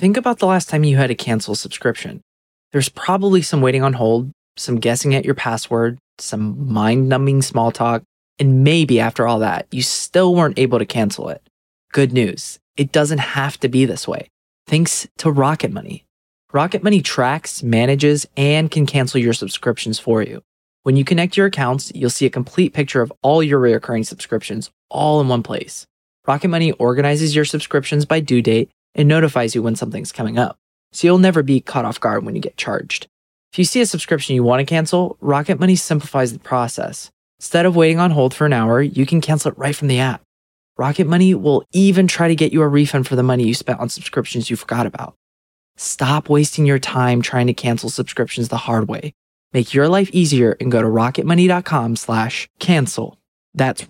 think about the last time you had to cancel a subscription. There's probably some waiting on hold, some guessing at your password, some mind-numbing small talk, and maybe after all that, you still weren't able to cancel it. Good news, it doesn't have to be this way. Thanks to Rocket Money. Rocket Money tracks, manages, and can cancel your subscriptions for you. When you connect your accounts, you'll see a complete picture of all your recurring subscriptions all in one place. Rocket Money organizes your subscriptions by due date and notifies you when something's coming up, so you'll never be caught off guard when you get charged. If you see a subscription you want to cancel, Rocket Money simplifies the process. Instead of waiting on hold for an hour, you can cancel it right from the app. Rocket Money will even try to get you a refund for the money you spent on subscriptions you forgot about. Stop wasting your time trying to cancel subscriptions the hard way. Make your life easier and go to rocketmoney.com/cancel. That's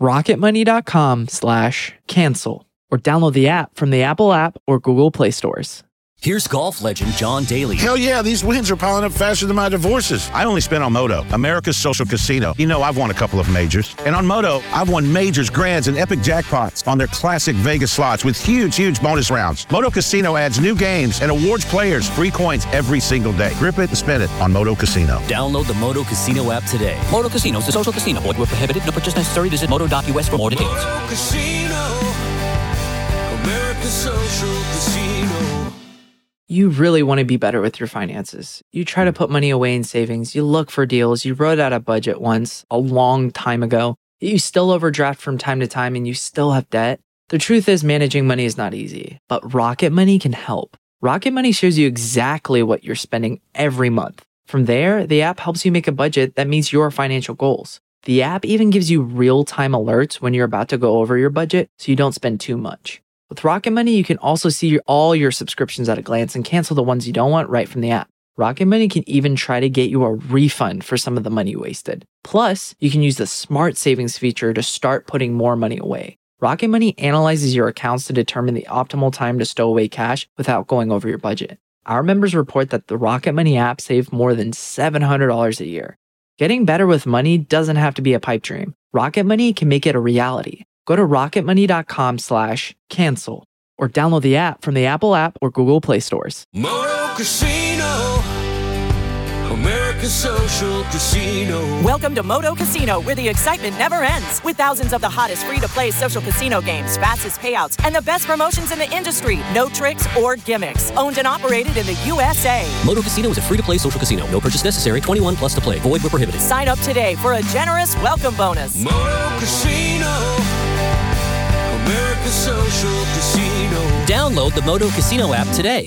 rocketmoney.com/cancel. Or download the app from the Apple app or Google Play stores. Here's golf legend John Daly. Hell yeah, these wins are piling up faster than my divorces. I only spent on Moto, America's social casino. You know, I've won a couple of majors. And on Moto, I've won majors, grands, and epic jackpots on their classic Vegas slots with huge, huge bonus rounds. Moto Casino adds new games and awards players free coins every single day. Grip it and spin it on Moto Casino. Download the Moto Casino app today. Moto Casino is a social casino. Void where prohibited. No purchase necessary. Visit moto.us for more details. Moto Casino, America's social casino. You really want to be better with your finances. You try to put money away in savings. You look for deals. You wrote out a budget once, a long time ago. You still overdraft from time to time and you still have debt. The truth is managing money is not easy, but Rocket Money can help. Rocket Money shows you exactly what you're spending every month. From there, the app helps you make a budget that meets your financial goals. The app even gives you real-time alerts when you're about to go over your budget so you don't spend too much. With Rocket Money, you can also see all your subscriptions at a glance and cancel the ones you don't want right from the app. Rocket Money can even try to get you a refund for some of the money you wasted. Plus, you can use the Smart Savings feature to start putting more money away. Rocket Money analyzes your accounts to determine the optimal time to stow away cash without going over your budget. Our members report that the Rocket Money app saved more than $700 a year. Getting better with money doesn't have to be a pipe dream. Rocket Money can make it a reality. Go to rocketmoney.com/cancel or download the app from the Apple app or Google Play stores. Moto Casino, America's social casino. Welcome to Moto Casino, where the excitement never ends. With thousands of the hottest free-to-play social casino games, fastest payouts, and the best promotions in the industry. No tricks or gimmicks. Owned and operated in the USA. Moto Casino is a free-to-play social casino. No purchase necessary. 21 plus to play. Void where prohibited. Sign up today for a generous welcome bonus. Moto Casino, America's social casino. Download the Moto Casino app today.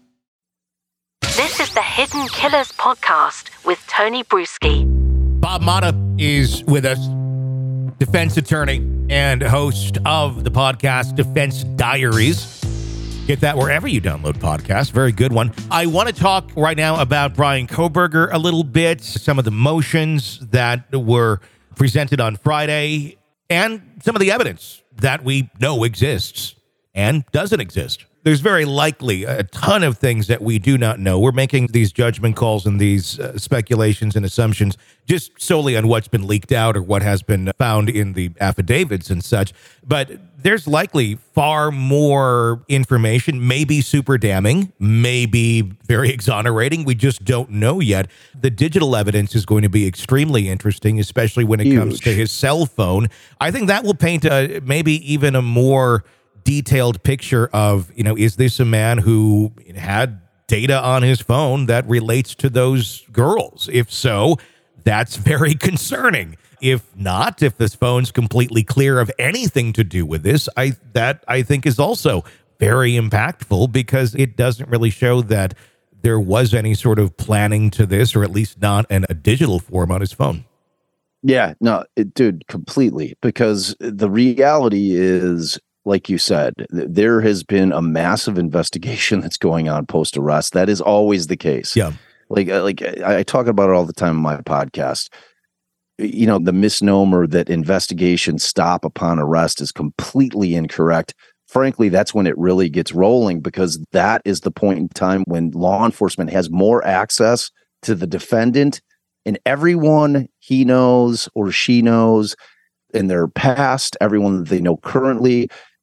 This is the Hidden Killers podcast with Tony Bruschi. Bob Motta is with us, defense attorney and host of the podcast Defense Diaries. Get that wherever you download podcasts. Very good one. I want to talk right now about Bryan Kohberger a little bit, some of the motions that were presented on Friday, and some of the evidence that we know exists and doesn't exist. There's very likely a ton of things that we do not know. We're making these judgment calls and these speculations and assumptions just solely on what's been leaked out or what has been found in the affidavits and such. But there's likely far more information, maybe super damning, maybe very exonerating. We just don't know yet. The digital evidence is going to be extremely interesting, especially when it comes to his cell phone. I think that will paint maybe even a more detailed picture of, is this a man who had data on his phone that relates to those girls? If so, that's very concerning. If not, if this phone's completely clear of anything to do with this, I think is also very impactful, because it doesn't really show that there was any sort of planning to this, or at least not in a digital form on his phone. Yeah, no, dude, completely. Because the reality is, like you said, there has been a massive investigation that's going on post-arrest. That is always the case. Yeah. Like I talk about it all the time on my podcast. The misnomer that investigations stop upon arrest is completely incorrect. Frankly, that's when it really gets rolling, because that is the point in time when law enforcement has more access to the defendant and everyone he knows or she knows in their past, everyone that they know currently.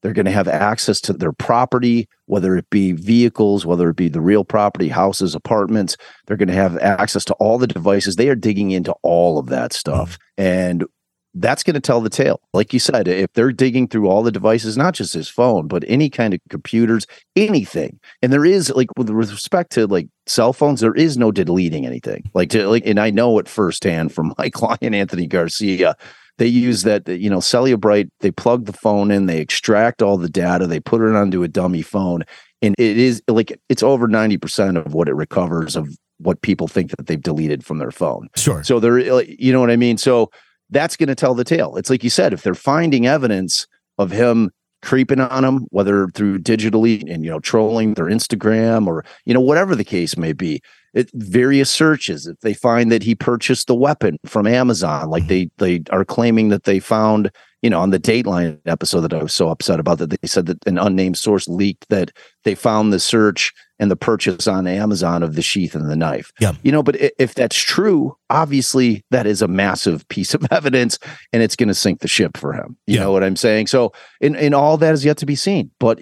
They're going to have access to their property, whether it be vehicles, whether it be the real property, houses, apartments. They're going to have access to all the devices. They are digging into all of that stuff. And that's going to tell the tale. Like you said, if they're digging through all the devices, not just his phone, but any kind of computers, anything. And there is, like, with respect to like cell phones, there is no deleting anything. And I know it firsthand from my client, Anthony Garcia. They use that, Cellubrite, they plug the phone in, they extract all the data, they put it onto a dummy phone. And it is like, it's over 90% of what it recovers of what people think that they've deleted from their phone. Sure. So you know what I mean? So that's going to tell the tale. It's like you said, if they're finding evidence of him creeping on them, whether through digitally and, trolling their Instagram or, whatever the case may be, various searches, if they find that he purchased the weapon from Amazon, like they are claiming that they found, on the Dateline episode that I was so upset about, that they said that an unnamed source leaked that they found the search and the purchase on Amazon of the sheath and the knife. Yeah. But if that's true, obviously that is a massive piece of evidence and it's going to sink the ship for him. You know what I'm saying? So, and all that is yet to be seen, but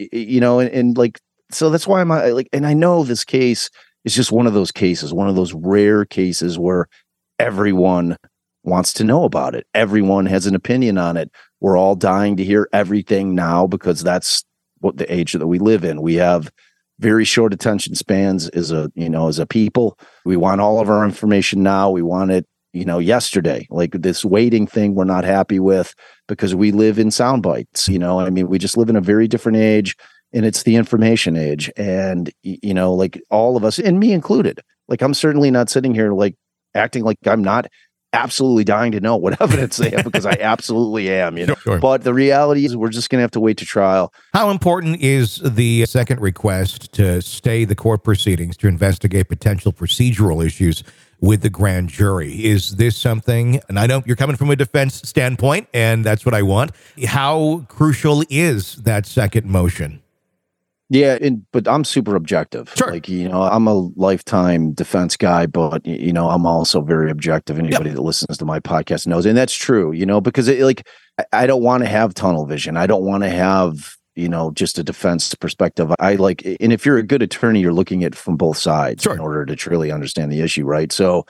so that's why I'm like, and I know this case is just one of those cases, one of those rare cases where everyone wants to know about it. Everyone has an opinion on it. We're all dying to hear everything now because that's what the age that we live in. We have very short attention spans as a people. We want all of our information now. We want it, yesterday. Like this waiting thing we're not happy with because we live in sound bites. We just live in a very different age, and it's the information age. And, like all of us, and me included, like I'm certainly not sitting here like acting like I'm not absolutely dying to know what evidence they have, because I absolutely am, Sure. But the reality is we're just going to have to wait to trial. How important is the second request to stay the court proceedings to investigate potential procedural issues with the grand jury? Is this something, and I know you're coming from a defense standpoint, and that's what I want. How crucial is that second motion? Yeah, but I'm super objective. Sure. Like, I'm a lifetime defense guy, but, I'm also very objective. Anybody that listens to my podcast knows. And that's true, because I don't want to have tunnel vision. I don't want to have, just a defense perspective. And if you're a good attorney, you're looking at it from both sides in order to truly understand the issue, right? So,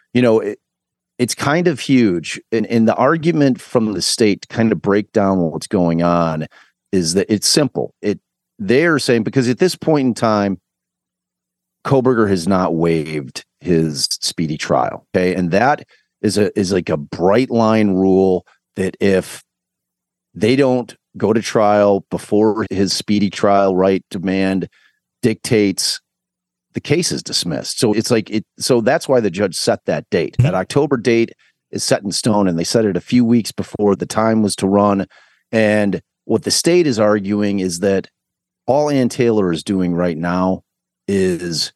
it's kind of huge. And the argument from the state to kind of break down what's going on is that it's simple. They're saying, because at this point in time, Kohberger has not waived his speedy trial. Okay. And that is like a bright line rule that if they don't go to trial before his speedy trial right demand dictates, the case is dismissed. So it's like so that's why the judge set that date. That October date is set in stone, and they set it a few weeks before the time was to run. And what the state is arguing is that all Ann Taylor is doing right now is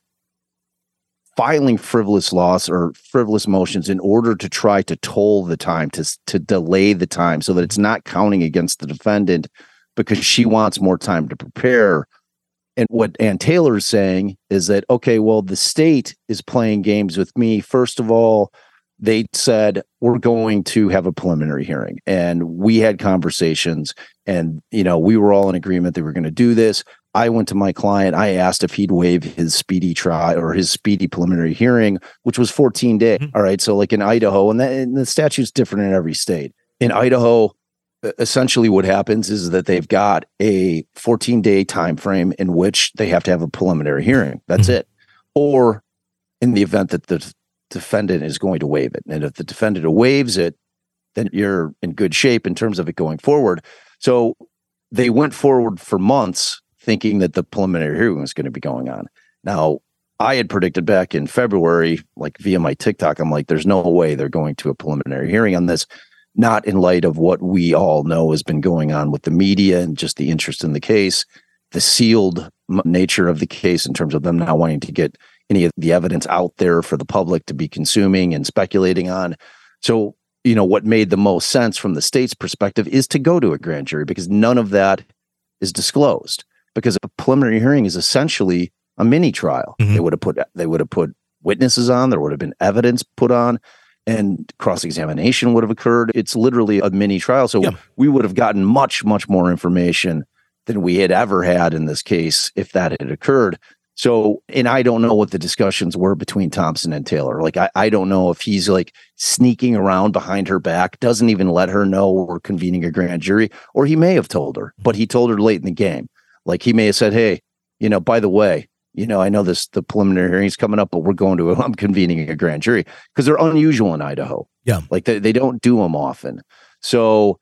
filing frivolous loss or frivolous motions in order to try to toll the time, to delay the time so that it's not counting against the defendant, because she wants more time to prepare. And what Ann Taylor is saying is that, okay, well, the state is playing games with me. First of all, they said, we're going to have a preliminary hearing, and we had conversations, and, we were all in agreement that we're going to do this. I went to my client. I asked if he'd waive his speedy trial or his speedy preliminary hearing, which was 14 days. All right. So like in Idaho, and the statute's different in every state. In Idaho, essentially what happens is that they've got a 14-day time frame in which they have to have a preliminary hearing. That's it. Or in the event that the defendant is going to waive it. And if the defendant waives it, then you're in good shape in terms of it going forward. So they went forward for months thinking that the preliminary hearing was going to be going on. Now, I had predicted back in February, like via my TikTok, I'm like, there's no way they're going to a preliminary hearing on this, not in light of what we all know has been going on with the media and just the interest in the case, the sealed nature of the case in terms of them not wanting to get any of the evidence out there for the public to be consuming and speculating on. So, what made the most sense from the state's perspective is to go to a grand jury, because none of that is disclosed, because a preliminary hearing is essentially a mini trial. They would have put witnesses on, there would have been evidence put on, and cross-examination would have occurred. It's literally a mini trial. So we would have gotten much, much more information than we had ever had in this case if that had occurred. So, and I don't know what the discussions were between Thompson and Taylor. Like, I don't know if he's like sneaking around behind her back, doesn't even let her know we're convening a grand jury, or he may have told her, but he told her late in the game. Like, he may have said, hey, by the way, I know the preliminary hearing's coming up, but I'm convening a grand jury, because they're unusual in Idaho. Yeah. Like they don't do them often. So,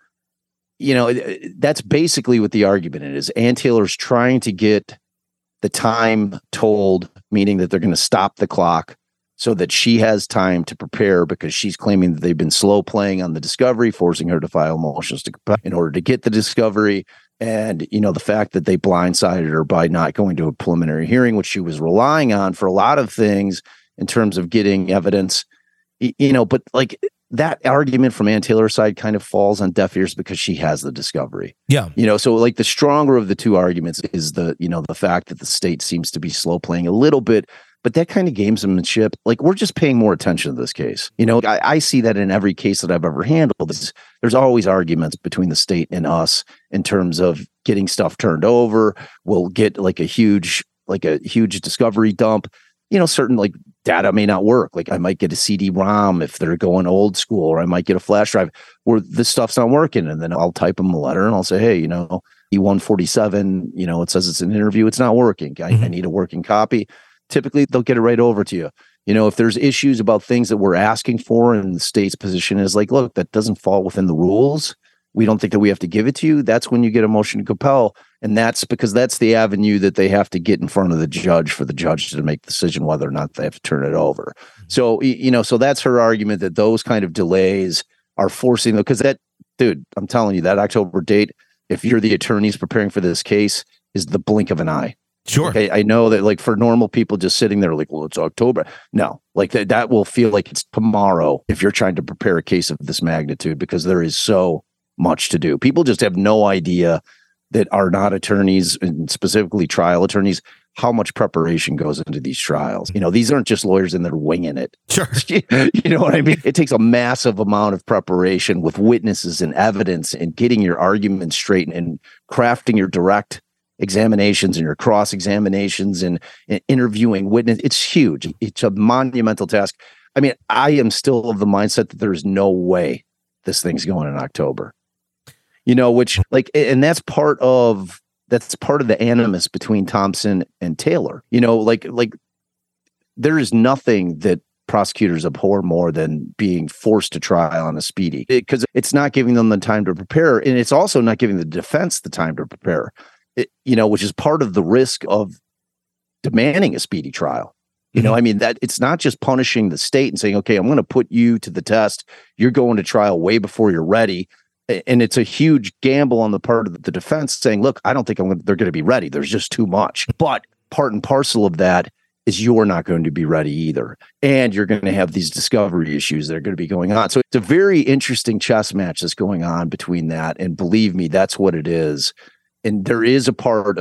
that's basically what the argument is. Ann Taylor's trying to get the time told, meaning that they're going to stop the clock so that she has time to prepare, because she's claiming that they've been slow playing on the discovery, forcing her to file motions in order to get the discovery. And, the fact that they blindsided her by not going to a preliminary hearing, which she was relying on for a lot of things in terms of getting evidence, but like that argument from Ann Taylor's side kind of falls on deaf ears because she has the discovery. Yeah. So like the stronger of the two arguments is the fact that the state seems to be slow playing a little bit, but that kind of gamesmanship, like we're just paying more attention to this case. I see that in every case that I've ever handled. There's always arguments between the state and us in terms of getting stuff turned over. We'll get like a huge discovery dump. Certain like data may not work. Like I might get a CD-ROM if they're going old school, or I might get a flash drive where this stuff's not working. And then I'll type them a letter and I'll say, hey, E147, it says it's an interview. It's not working. I need a working copy. Typically they'll get it right over to you. If there's issues about things that we're asking for and the state's position is like, look, that doesn't fall within the rules, we don't think that we have to give it to you, that's when you get a motion to compel. And that's because that's the avenue that they have to get in front of the judge for the judge to make the decision whether or not they have to turn it over. So, so that's her argument, that those kind of delays are forcing them, because I'm telling you, that October date, if you're the attorneys preparing for this case, is the blink of an eye. Sure. Okay, I know that like for normal people just sitting there like, well, it's October. No, like that will feel like it's tomorrow if you're trying to prepare a case of this magnitude, because there is so much to do. People just have no idea, that are not attorneys, and specifically trial attorneys, how much preparation goes into these trials. These aren't just lawyers and they're winging it. Sure. You know what I mean? It takes a massive amount of preparation with witnesses and evidence and getting your arguments straight and crafting your direct examinations and your cross examinations and interviewing witnesses. It's huge. It's a monumental task. I mean, I am still of the mindset that there's no way this thing's going in October. Which like, and that's part of the animus between Thompson and Taylor. Like there is nothing that prosecutors abhor more than being forced to trial on a speedy, because it's not giving them the time to prepare, and it's also not giving the defense the time to prepare. Which is part of the risk of demanding a speedy trial. I mean, that it's not just punishing the state and saying, okay, I'm going to put you to the test. You're going to trial way before you're ready. And it's a huge gamble on the part of the defense saying, look, I don't think they're going to be ready. There's just too much. But part and parcel of that is you're not going to be ready either. And you're going to have these discovery issues that are going to be going on. So it's a very interesting chess match that's going on between that. And believe me, that's what it is. And there is a part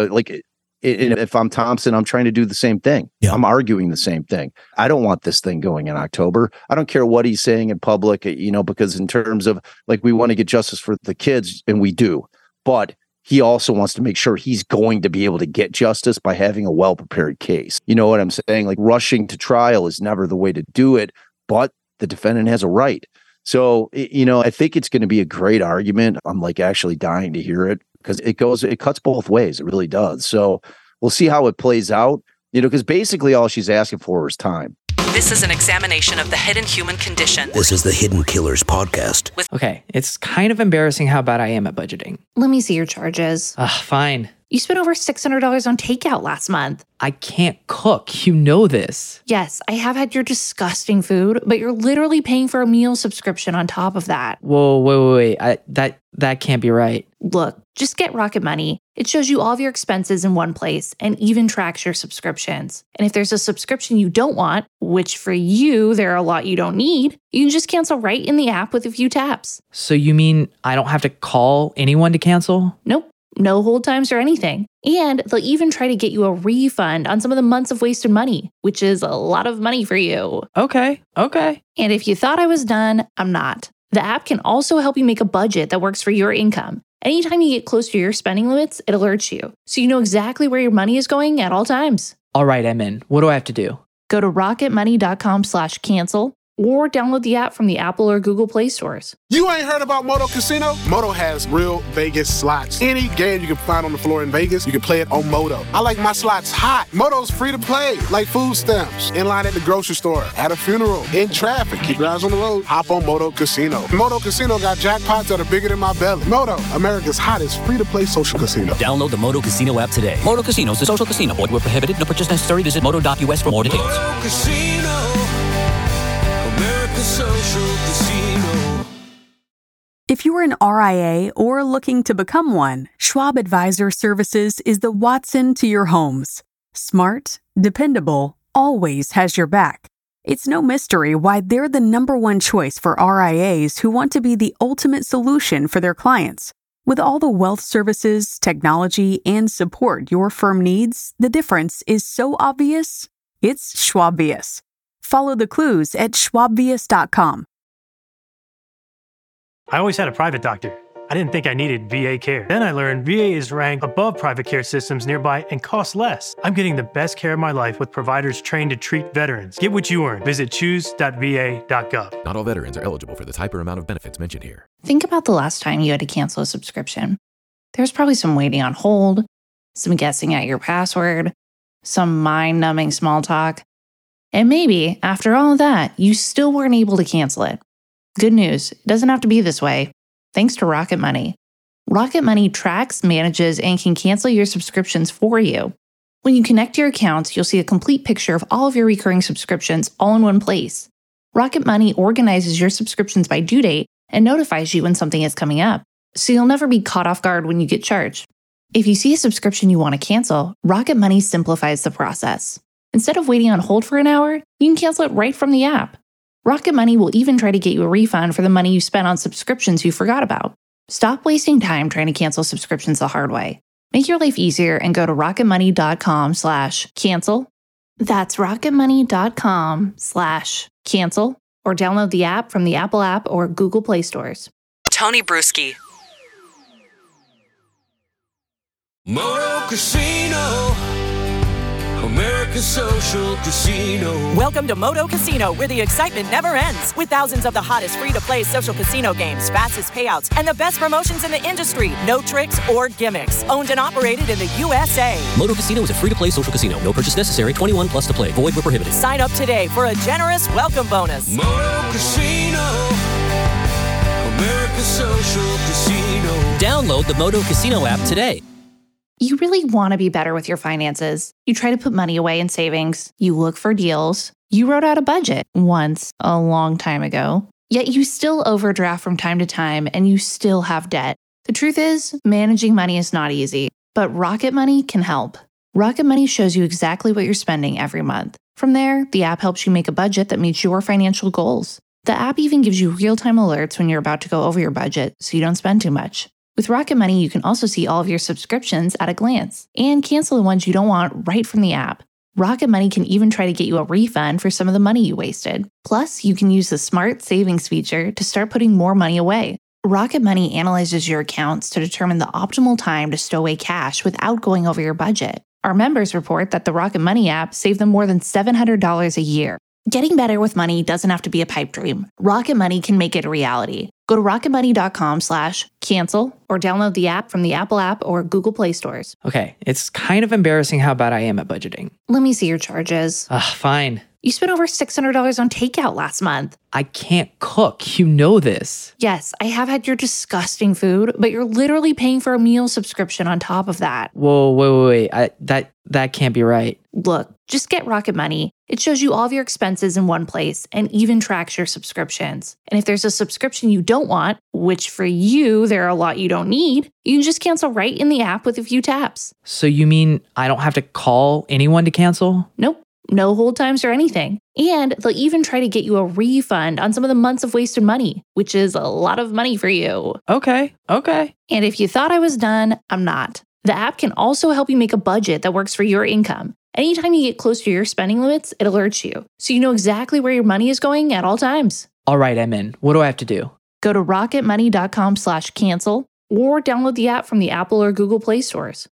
if I'm Thompson, I'm trying to do the same thing. Yeah. I'm arguing the same thing. I don't want this thing going in October. I don't care what he's saying in public, because in terms of like, we want to get justice for the kids, and we do, but he also wants to make sure he's going to be able to get justice by having a well-prepared case. You know what I'm saying? Like, rushing to trial is never the way to do it, but the defendant has a right. So, I think it's going to be a great argument. I'm like actually dying to hear it, because it cuts both ways. It really does. So we'll see how it plays out, because basically all she's asking for is time. This is an examination of the hidden human condition. This is the Hidden Killers podcast. Okay, it's kind of embarrassing how bad I am at budgeting. Let me see your charges. Fine. You spent over $600 on takeout last month. I can't cook. You know this. Yes, I have had your disgusting food, but you're literally paying for a meal subscription on top of that. Whoa, wait. That can't be right. Look, just get Rocket Money. It shows you all of your expenses in one place and even tracks your subscriptions. And if there's a subscription you don't want, which for you, there are a lot you don't need, you can just cancel right in the app with a few taps. So you mean I don't have to call anyone to cancel? Nope. No hold times or anything. And they'll even try to get you a refund on some of the months of wasted money, which is a lot of money for you. Okay. And if you thought I was done, I'm not. The app can also help you make a budget that works for your income. Anytime you get close to your spending limits, it alerts you, so you know exactly where your money is going at all times. All right, I'm in. What do I have to do? Go to rocketmoney.com/cancel or download the app from the Apple or Google Play stores. You ain't heard about Moto Casino? Moto has real Vegas slots. Any game you can find on the floor in Vegas, you can play it on Moto. I like my slots hot. Moto's free to play, like food stamps. In line at the grocery store, at a funeral, in traffic. Keep your eyes on the road. Hop on Moto Casino. Moto Casino got jackpots that are bigger than my belly. Moto, America's hottest free-to-play social casino. Download the Moto Casino app today. Moto Casino is a social casino. Void where prohibited. No purchase necessary. Visit moto.us for more details. Moto Casino. America's social casino. If you're an RIA or looking to become one, Schwab Advisor Services is the Watson to your homes. Smart, dependable, always has your back. It's no mystery why they're the #1 choice for RIAs who want to be the ultimate solution for their clients. With all the wealth services, technology, and support your firm needs, the difference is so obvious, it's Schwabious. Follow the clues at schwabvius.com. I always had a private doctor. I didn't think I needed VA care. Then I learned VA is ranked above private care systems nearby and costs less. I'm getting the best care of my life with providers trained to treat veterans. Get what you earn. Visit choose.va.gov. Not all veterans are eligible for the type or amount of benefits mentioned here. Think about the last time you had to cancel a subscription. There's probably some waiting on hold, some guessing at your password, some mind-numbing small talk. And maybe, after all of that, you still weren't able to cancel it. Good news, it doesn't have to be this way. Thanks to Rocket Money. Rocket Money tracks, manages, and can cancel your subscriptions for you. When you connect your accounts, you'll see a complete picture of all of your recurring subscriptions all in one place. Rocket Money organizes your subscriptions by due date and notifies you when something is coming up, so you'll never be caught off guard when you get charged. If you see a subscription you want to cancel, Rocket Money simplifies the process. Instead of waiting on hold for an hour, you can cancel it right from the app. Rocket Money will even try to get you a refund for the money you spent on subscriptions you forgot about. Stop wasting time trying to cancel subscriptions the hard way. Make your life easier and go to rocketmoney.com/cancel. That's rocketmoney.com/cancel or download the app from the Apple app or Google Play stores. Tony Bruschi. Moto Casino. America's social casino. Welcome to Moto Casino, where the excitement never ends. With thousands of the hottest free-to-play social casino games, fastest payouts, and the best promotions in the industry. No tricks or gimmicks. Owned and operated in the USA. Moto Casino is a free-to-play social casino. No purchase necessary. 21 plus to play. Void where prohibited. Sign up today for a generous welcome bonus. Moto Casino. America's social casino. Download the Moto Casino app today. You really want to be better with your finances. You try to put money away in savings. You look for deals. You wrote out a budget once a long time ago. Yet you still overdraft from time to time and you still have debt. The truth is, managing money is not easy, but Rocket Money can help. Rocket Money shows you exactly what you're spending every month. From there, the app helps you make a budget that meets your financial goals. The app even gives you real-time alerts when you're about to go over your budget so you don't spend too much. With Rocket Money, you can also see all of your subscriptions at a glance and cancel the ones you don't want right from the app. Rocket Money can even try to get you a refund for some of the money you wasted. Plus, you can use the Smart Savings feature to start putting more money away. Rocket Money analyzes your accounts to determine the optimal time to stow away cash without going over your budget. Our members report that the Rocket Money app saved them more than $700 a year. Getting better with money doesn't have to be a pipe dream. Rocket Money can make it a reality. Go to rocketmoney.com/cancel or download the app from the Apple app or Google Play stores. Okay, it's kind of embarrassing how bad I am at budgeting. Let me see your charges. Fine. You spent over $600 on takeout last month. I can't cook. You know this. Yes, I have had your disgusting food, but you're literally paying for a meal subscription on top of that. Whoa, wait. That can't be right. Look, just get Rocket Money. It shows you all of your expenses in one place and even tracks your subscriptions. And if there's a subscription you don't want, which for you, there are a lot you don't need, you can just cancel right in the app with a few taps. So you mean I don't have to call anyone to cancel? Nope. No hold times or anything. And they'll even try to get you a refund on some of the months of wasted money, which is a lot of money for you. Okay. And if you thought I was done, I'm not. The app can also help you make a budget that works for your income. Anytime you get close to your spending limits, it alerts you, so you know exactly where your money is going at all times. All right, I'm in. What do I have to do? Go to rocketmoney.com/cancel or download the app from the Apple or Google Play stores.